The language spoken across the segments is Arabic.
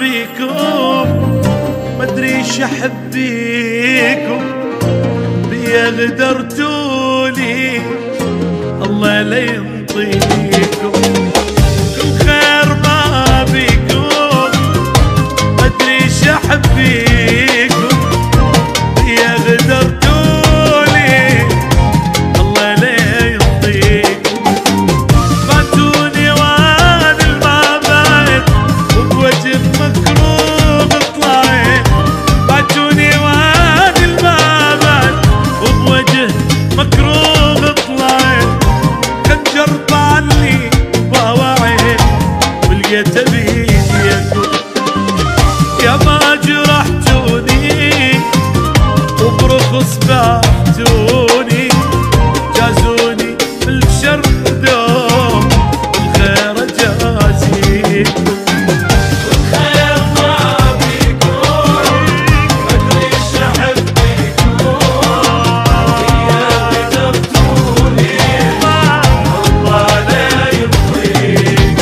بيكم مدري شحب بيكم بيا غدرتوني الله لا ينطيكم كل خير ما بيكم مدري شحب بيكم بيا غدرتوني الله لا ينطيكم فاتوني وان المبايت وبوجه مكروه طلعت فاتوني وان المبايت وبوجه مكروه طلعت خنجر طالي وواعي ولقيت بيديكم يا ما جرحتوني وبرخص بعتوني جازوني بالشر دوم والخير جازيكم والخير ما بيكم مدري شحب بيكم يا غدرتوني الله لا يرضيكم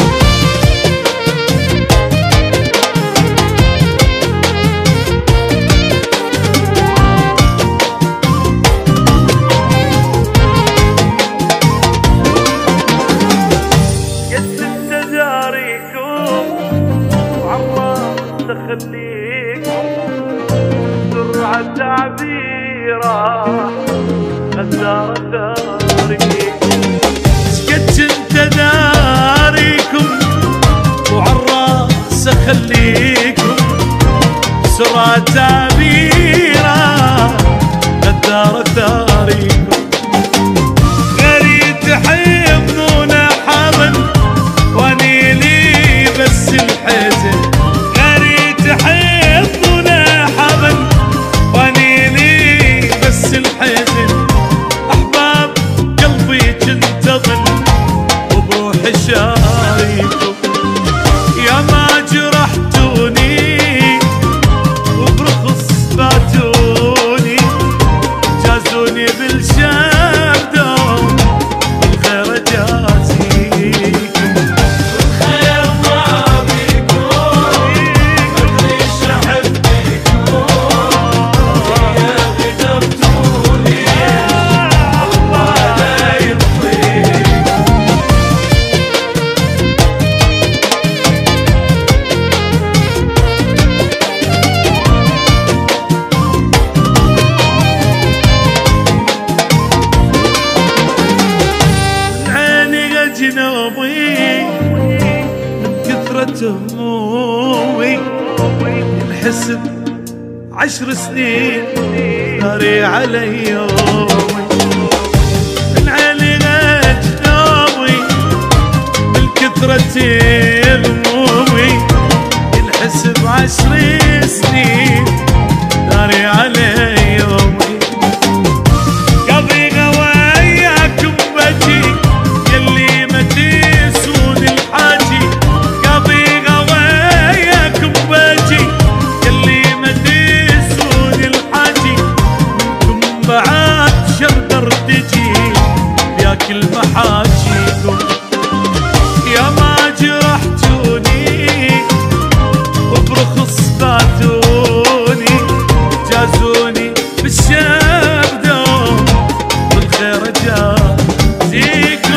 تخليكم سرعة تعبيرة غزارة داريكم سكت انت داريكم وعالراس اخليكم سرعة تعبيرة غزارة داريكم غريب تحبون حضن واني لي بس الحزن تحبنا حبل واني لي بس الحزن احباب قلبي كنت اظن وبروحي شاريكم يا ما جرحتوني وبرخص باتوني جازوني بالشر دوم والخير جازيكم جنوبي من كثرة همومي الحسب 10 سنين داري علي يومي من عيني جنوبي من كثرة همومي الحسب 10 سنين داري علي يومي كل محاجيكم يا ما جرحتوني وبرخص باتوني جازوني بالشر دوم والخير جازيكم